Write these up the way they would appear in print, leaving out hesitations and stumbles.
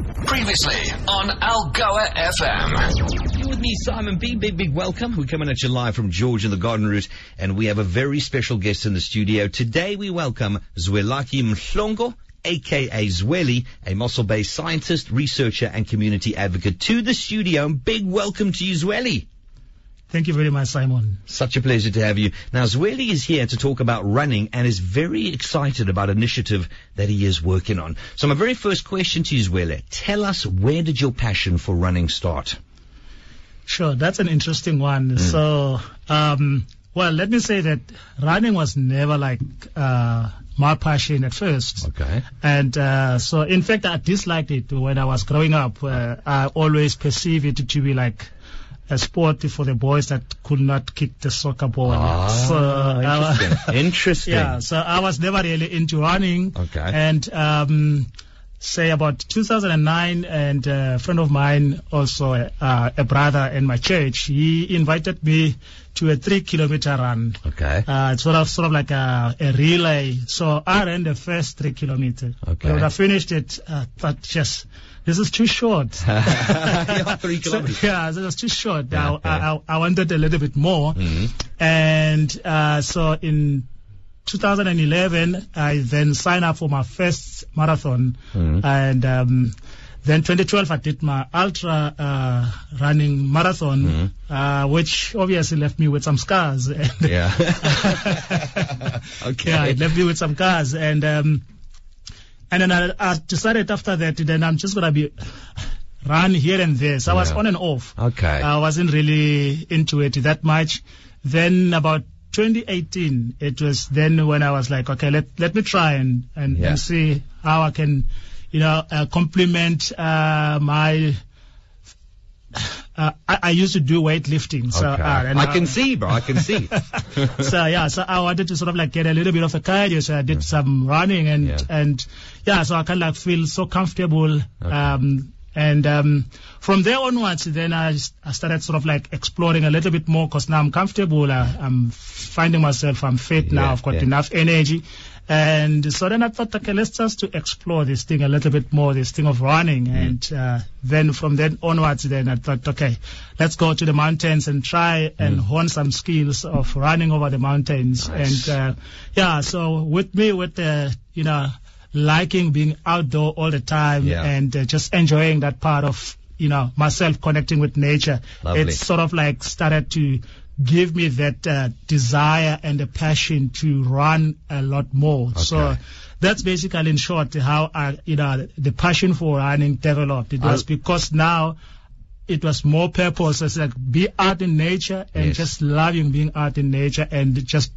Previously on Algoa FM. You're with me, Simon B. Big welcome. We're coming at you live from George and the Garden Route, and we have a very special guest in the studio. Today we welcome Zwelakhe Mhlongo, a.k.a. Zweli, a Mossel-based scientist, researcher, and community advocate, to the studio. And big welcome to you, Zweli. Thank you very much, Simon. Such a pleasure to have you. Now, Zweli is here to talk about running and is very excited about an initiative that he is working on. So my very first question to you, Zweli, tell us, where did your passion for running start? Sure, that's an interesting one. So, well, let me say that running was never like my passion at first. Okay. And so, in fact, I disliked it when I was growing up. I always perceived it to be like a sport for the boys that could not kick the soccer ball. Interesting. Yeah, so I was never really into running. Okay. And say about 2009, and a friend of mine, also a brother in my church, he invited me to a 3-kilometer run. Okay. It's sort of like a relay. So I ran the first 3 kilometers. Okay. When I finished it, I thought, just, this is too short. 3 kilometers. So, yeah, it was too short. Yeah, I wanted a little bit more. Mm-hmm. And so in 2011, I then signed up for my first marathon. Mm-hmm. And then 2012, I did my ultra running marathon, which obviously left me with some scars. Yeah. Okay. Yeah, it left me with some scars. And then I decided after that, then I'm just going to be run here and there. So I was on and off. Okay. I wasn't really into it that much. Then about 2018, it was then when I was like, okay, let me try and see how I can, complement my. I used to do weightlifting, so okay. I can see, bro. I can see. So I wanted to sort of like get a little bit of a cardio, so I did some running and so I kind of like feel so comfortable. Okay. And from there onwards, then I started sort of like exploring a little bit more, because now I'm comfortable. I'm finding myself, I'm fit now, I've got enough energy. And so then I thought, okay, let's just to explore this thing a little bit more, this thing of running. And then from then onwards, then I thought, okay, let's go to the mountains and try and hone some skills of running over the mountains. Nice. And so with the, liking being outdoor all the time and just enjoying that part of, myself connecting with nature. Lovely. It's sort of like started to give me that desire and a passion to run a lot more. Okay. So that's basically, in short, how the passion for running developed. It was because now it was more purpose. It's like be out in nature and just loving being out in nature and just,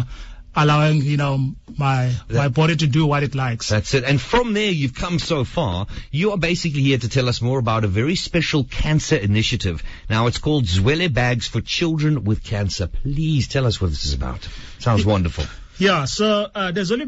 allowing, my body to do what it likes. That's it. And from there, you've come so far. You are basically here to tell us more about a very special cancer initiative. Now, it's called Zweli Bags for Children with Cancer. Please tell us what this is about. Sounds wonderful. Yeah, so the Zweli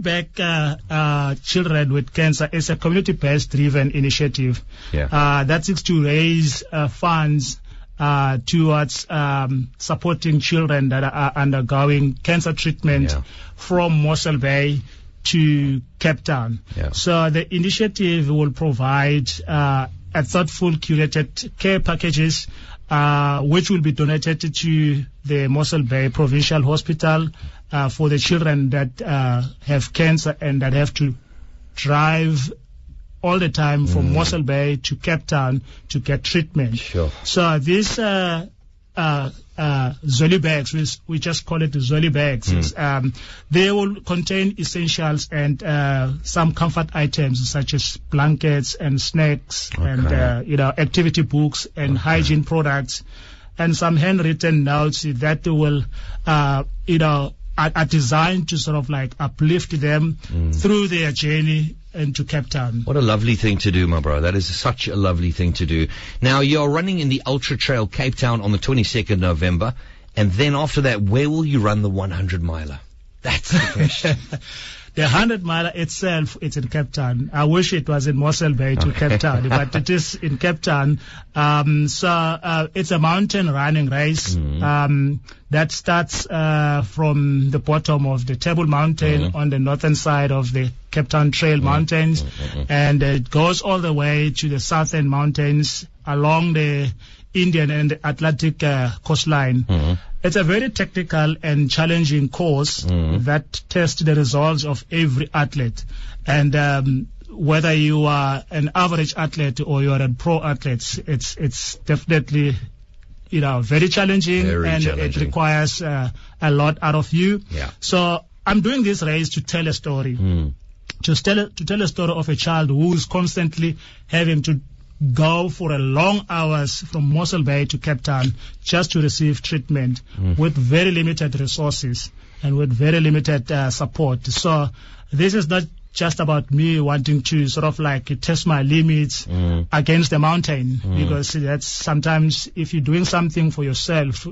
Bag Children with Cancer is a community-based driven initiative that seeks to raise funds towards supporting children that are undergoing cancer treatment from Mossel Bay to Cape Town. Yeah. So the initiative will provide thoughtful curated care packages which will be donated to the Mossel Bay Provincial Hospital for the children that have cancer and that have to drive all the time from Mossel Bay to Cape Town to get treatment. Sure. So these Zweli Bags, we just call it the Zweli Bags, they will contain essentials and some comfort items such as blankets and snacks and activity books and hygiene products and some handwritten notes that will are designed to sort of like uplift them through their journey into Cape Town. What a lovely thing to do, my bro. That is such a lovely thing to do. Now, you're running in the Ultra Trail Cape Town on the 22nd November, and then after that, where will you run the 100 miler? That's the question. The 100-mile itself, it's in Cape Town. I wish it was in Mossel Bay to Cape Town, but it is in Cape Town. So it's a mountain running race that starts from the bottom of the Table Mountain on the northern side of the Cape Town Trail Mountains, and it goes all the way to the southern mountains along the Indian and the Atlantic coastline. It's a very technical and challenging course that tests the results of every athlete. And whether you are an average athlete or you are a pro athlete, it's definitely very challenging, it requires a lot out of you. Yeah. So I'm doing this race to tell a story, to tell a story of a child who is constantly having to go for a long hours from Mossel Bay to Cape Town just to receive treatment with very limited resources and with very limited support. So this is not just about me wanting to sort of like test my limits against the mountain, because that's sometimes if you're doing something for yourself,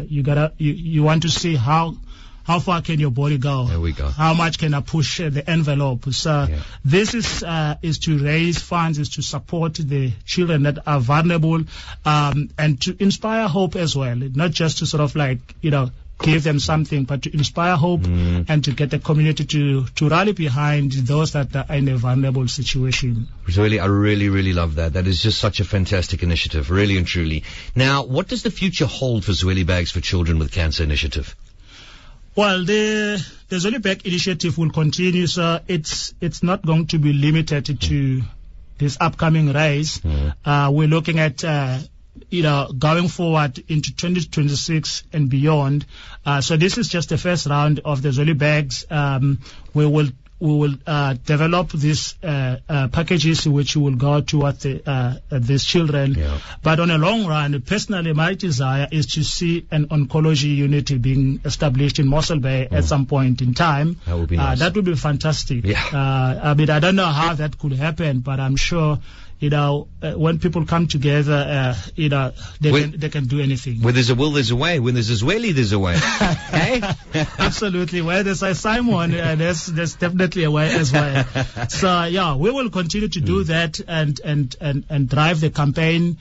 you want to see how far can your body go? There we go. How much can I push the envelope? So this is to raise funds, is to support the children that are vulnerable, and to inspire hope as well. Not just to sort of like, give them something, but to inspire hope and to get the community to rally behind those that are in a vulnerable situation. Really, I really, really love that. That is just such a fantastic initiative, really and truly. Now, what does the future hold for Zweli Bags for Children with Cancer initiative? Well, the Zweli Bag initiative will continue, so it's not going to be limited to this upcoming race. We're looking at going forward into 2026 and beyond. So this is just the first round of the Zweli Bags. We will develop these packages which will go towards these children. But on a long run, personally, my desire is to see an oncology unit being established in Mossel Bay at some point in time. That would be nice. That would be fantastic. I I don't know how that could happen, but I'm sure when people come together, they can do anything. Where there's a will, there's a way. When there's a Zweli, there's a way. Hey? Absolutely. Where there's a Simon, there's definitely a way as well. So we will continue to do that and drive the campaign,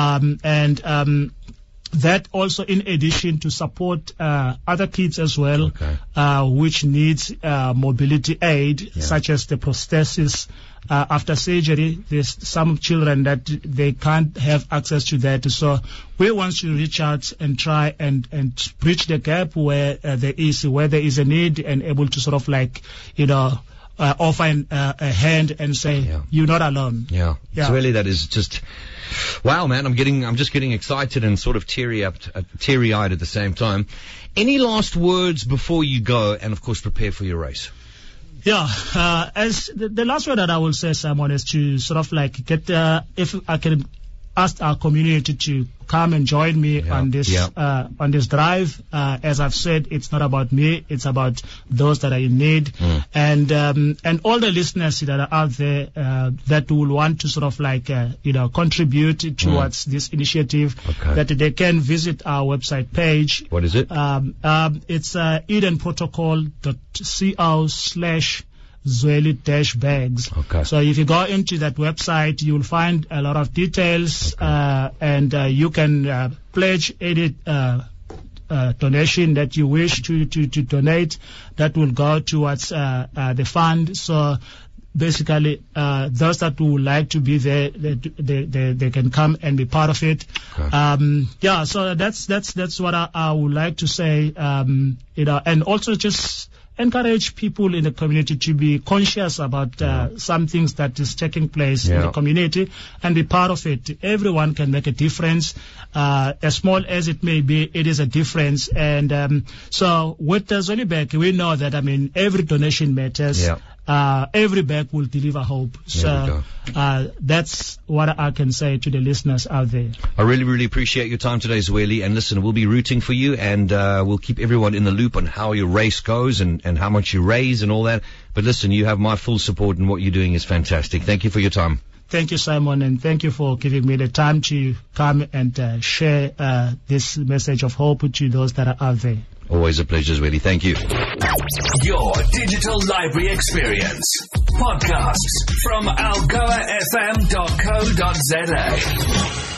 that also in addition to support other kids as well, which needs mobility aid, such as the prosthesis after surgery. There's some children that they can't have access to that. So we want to reach out and try and bridge the gap where there is a need, and able to sort of like, offer a hand and say, you're not alone. It's really, that is just, wow, man, I'm just getting excited and sort of teary-eyed at the same time. Any last words before you go and, of course, prepare for your race? As the last word that I will say, Simon, is to sort of like get, if I can ask our community to come and join me on this drive. As I've said, it's not about me, it's about those that are in need, and all the listeners that are out there that will want to sort of like contribute towards this initiative, that they can visit our website page. What is it? It's edenprotocol.co/Zweli-bags. So if you go into that website, you will find a lot of details, and you can pledge any donation that you wish to donate that will go towards the fund. So basically, those that would like to be there, they can come and be part of it. So that's what I would like to say. And also just encourage people in the community to be conscious about some things that is taking place in the community and be part of it. Everyone can make a difference. As small as it may be, it is a difference. And so with the Zweli Bag, we know that, every donation matters. Every bag will deliver hope. So that's what I can say to the listeners out there. I really, really appreciate your time today, Zweli. And listen, we'll be rooting for you, and we'll keep everyone in the loop on how your race goes and how much you raise and all that. But listen, you have my full support, and what you're doing is fantastic. Thank you for your time. Thank you, Simon, and thank you for giving me the time to come and share this message of hope to those that are out there. Always a pleasure, Zweli. Thank you. Your digital library experience. Podcasts from algoafm.co.za.